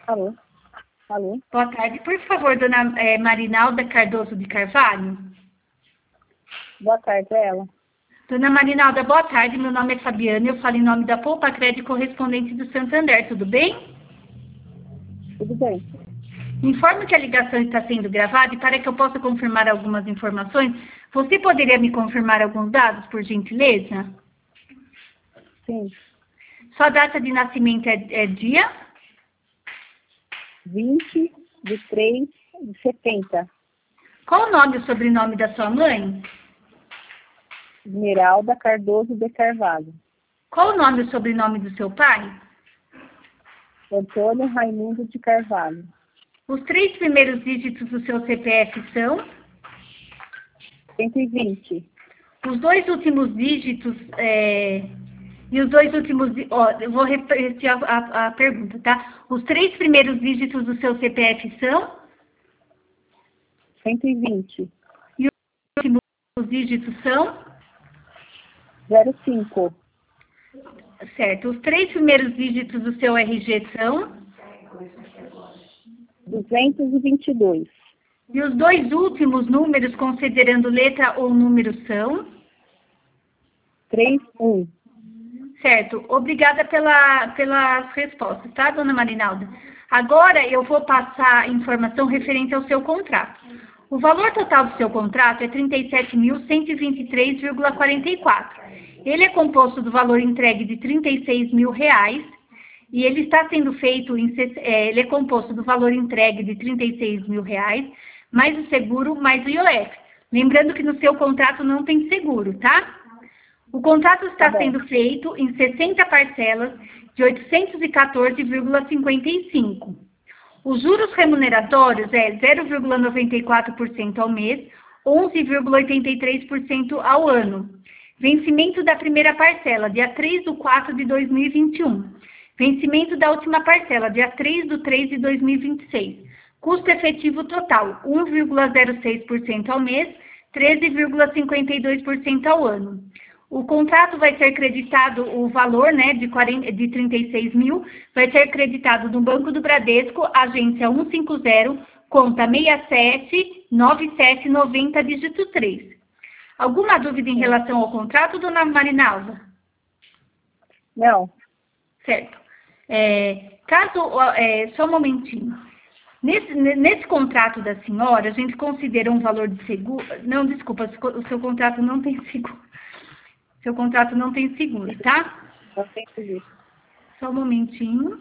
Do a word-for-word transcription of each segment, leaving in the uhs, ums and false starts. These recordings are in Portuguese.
Alô? Alô? Boa tarde. Por favor, dona é, Marinalda Cardoso de Carvalho. Boa tarde, é ela. Dona Marinalda, boa tarde. Meu nome é Fabiana. Eu falo em nome da Poupa Crédito correspondente do Santander. Tudo bem? Tudo bem. Informo que a ligação está sendo gravada e para que eu possa confirmar algumas informações, você poderia me confirmar alguns dados, por gentileza? Sim. Sua data de nascimento é, é dia? vinte de três de setenta. Qual o nome e o sobrenome da sua mãe? Esmeralda Cardoso de Carvalho. Qual o nome e o sobrenome do seu pai? Antônio Raimundo de Carvalho. Os três primeiros dígitos do seu C P F são? cento e vinte. Os dois últimos dígitos, é, e os dois últimos, ó, eu vou repetir a, a, a pergunta, tá? Os três primeiros dígitos do seu C P F são? cento e vinte. E os últimos dígitos são? zero cinco. Certo. Os três primeiros dígitos do seu R G são? duzentos e vinte e dois. E os dois últimos números, considerando letra ou número, são? trinta e um. Certo. Obrigada pela, pelas respostas, tá, dona Marinalda? Agora eu vou passar a informação referente ao seu contrato. O valor total do seu contrato é trinta e sete mil cento e vinte e três vírgula quarenta e quatro. Ele é composto do valor entregue de trinta e seis mil reais e ele está sendo feito, em, é, ele é composto do valor entregue de trinta e seis mil reais, mais o seguro, mais o I O F. Lembrando que no seu contrato não tem seguro, tá? O contrato está Tá bom. sendo feito em sessenta parcelas de oitocentos e quatorze vírgula cinquenta e cinco. Os juros remuneratórios é zero vírgula noventa e quatro por cento ao mês, onze vírgula oitenta e três por cento ao ano. Vencimento da primeira parcela, dia três de quatro de dois mil e vinte e um. Vencimento da última parcela, dia três de três de dois mil e vinte e seis. Custo efetivo total, um vírgula zero seis por cento ao mês, treze vírgula cinquenta e dois por cento ao ano. O contrato vai ser creditado, o valor, né, de, quarenta, de trinta e seis mil, vai ser creditado no Banco do Bradesco, agência cento e cinquenta, conta seis sete nove sete nove zero, dígito três. Alguma dúvida em relação ao contrato, dona Marinalda? Não. Certo. É, caso, é, só um momentinho. Nesse, nesse contrato da senhora, a gente considera um valor de seguro... Não, desculpa, o seu contrato não tem seguro. Seu contrato não tem seguro, tá? Não tem seguro. Só um momentinho.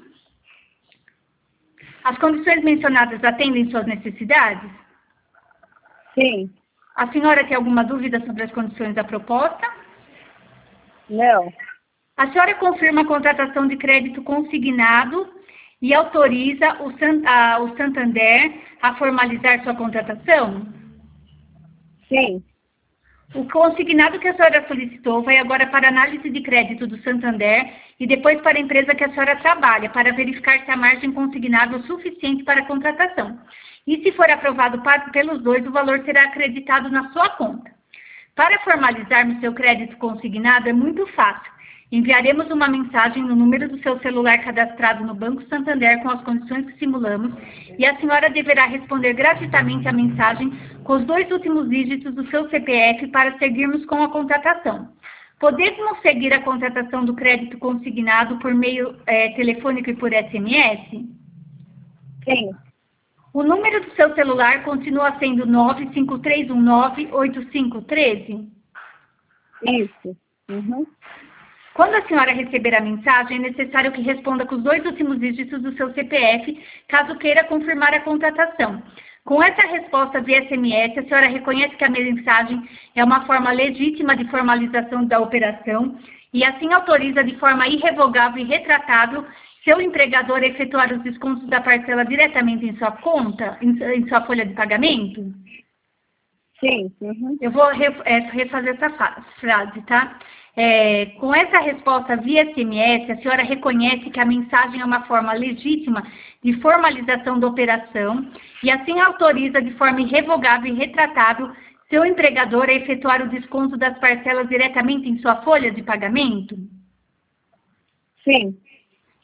As condições mencionadas atendem suas necessidades? Sim. A senhora tem alguma dúvida sobre as condições da proposta? Não. A senhora confirma a contratação de crédito consignado e autoriza o, San, a, o Santander a formalizar sua contratação? Sim. O consignado que a senhora solicitou vai agora para análise de crédito do Santander e depois para a empresa que a senhora trabalha, para verificar se a margem consignada é suficiente para a contratação. E se for aprovado para, pelos dois, o valor será acreditado na sua conta. Para formalizarmos seu crédito consignado é muito fácil. Enviaremos uma mensagem no número do seu celular cadastrado no Banco Santander com as condições que simulamos e a senhora deverá responder gratuitamente a mensagem com os dois últimos dígitos do seu C P F para seguirmos com a contratação. Podemos seguir a contratação do crédito consignado por meio é, telefônico e por S M S? Sim. O número do seu celular continua sendo nove cinco três um nove oito cinco um três? Isso. Uhum. Quando a senhora receber a mensagem, é necessário que responda com os dois últimos dígitos do seu C P F, caso queira confirmar a contratação. Com essa resposta via S M S, a senhora reconhece que a mensagem é uma forma legítima de formalização da operação e assim autoriza de forma irrevogável e retratável seu empregador a efetuar os descontos da parcela diretamente em sua conta, em, em sua folha de pagamento? Sim. Uhum. Eu vou refazer essa frase, tá? É, com essa resposta via S M S, a senhora reconhece que a mensagem é uma forma legítima de formalização da operação e assim autoriza de forma irrevogável e retratável seu empregador a efetuar o desconto das parcelas diretamente em sua folha de pagamento? Sim.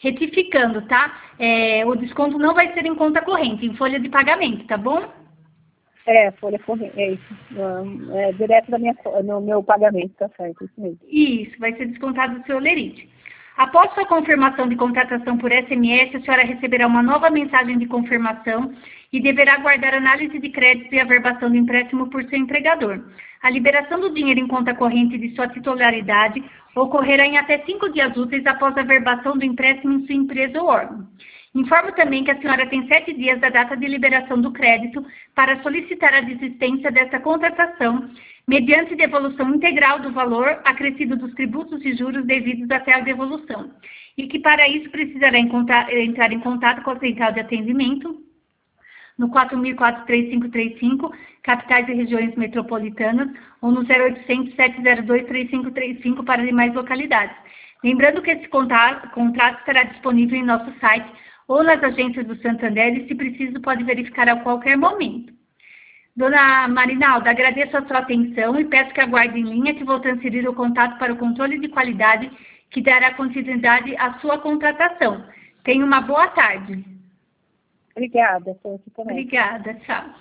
Retificando, tá? É, o desconto não vai ser em conta corrente, em folha de pagamento, tá bom? É, folha corrente, é isso. Ah, É direto da minha, co- no meu pagamento, tá certo, isso mesmo. Isso, vai ser descontado do seu holerite. Após sua confirmação de contratação por S M S, a senhora receberá uma nova mensagem de confirmação e deverá aguardar análise de crédito e averbação do empréstimo por seu empregador. A liberação do dinheiro em conta corrente de sua titularidade ocorrerá em até cinco dias úteis após a averbação do empréstimo em sua empresa ou órgão. Informo também que a senhora tem sete dias da data de liberação do crédito para solicitar a desistência desta contratação, mediante devolução integral do valor acrescido dos tributos e juros devidos até a devolução, e que para isso precisará entrar em contato com a central de atendimento no quatro mil e quatro, três cinco três cinco, capitais e regiões metropolitanas, ou no zero oitocentos, sete zero dois, três cinco três cinco para demais localidades. Lembrando que esse contrato, contrato estará disponível em nosso site ou nas agências do Santander e, se preciso, pode verificar a qualquer momento. Dona Marinalda, agradeço a sua atenção e peço que aguarde em linha que vou transferir o contato para o controle de qualidade que dará continuidade à sua contratação. Tenha uma boa tarde. Obrigada, estou aqui também. Obrigada, tchau.